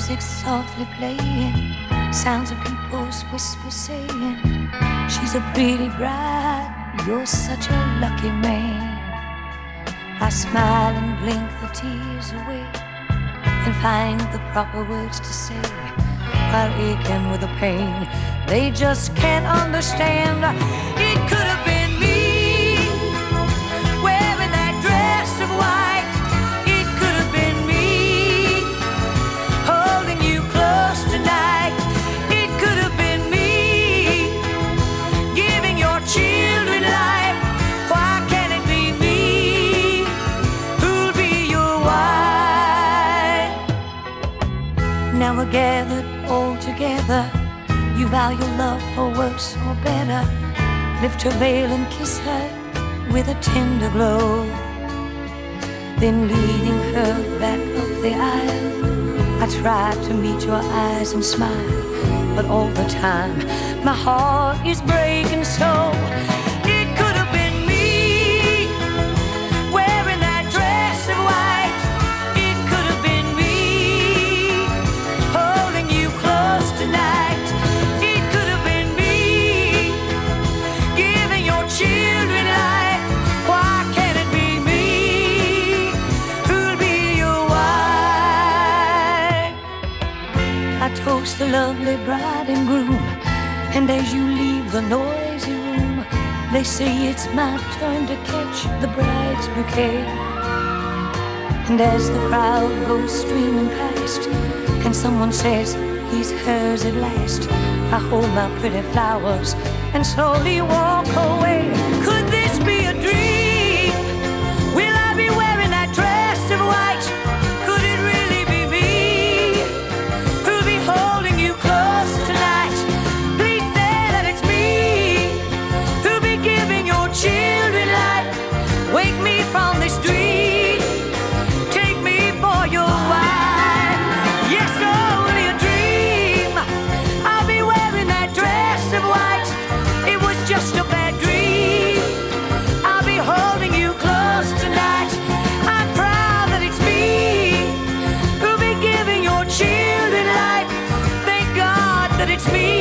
music softly playing, sounds of people's whispers saying, she's a pretty bride, you're such a lucky man. I smile and blink the tears away and find the proper words to say, while aching with the pain they just can't understand. It could have been me, wearing that dress of white. It could have been me, holding you close tonight. It could have been me, giving your children life. Why can't it be me who'll be your wife? Now we're gathered all together, you vow your love for worse or better. Lift her veil and kiss her with a tender glow. Then leading her back up the aisle, I try to meet your eyes and smile, but all the time my heart is breaking so. It could have been me, wearing that dress of white. It could have been me, holding you close tonight. It could have been me, giving your children life. Why can't it be me who'll be your wife? I toast the lovely bride and groom, and as you leave the noisy room, they say it's my turn to catch the bride's bouquet. And as the crowd goes streaming past, and someone says he's hers at last, I hold my pretty flowers and slowly walk away. Could this be a dream? Will I be wearing that dress of white? Could it really be me who'll be holding you close tonight? Please say that it's me who'll be giving your children life. Wake me from this dream, take me for your wife. Yes, only a dream. I'll be wearing that dress of white. It was just a bad dream. I'll be holding you close tonight. I'm proud that it's me who'll be giving your children life. Thank God that it's me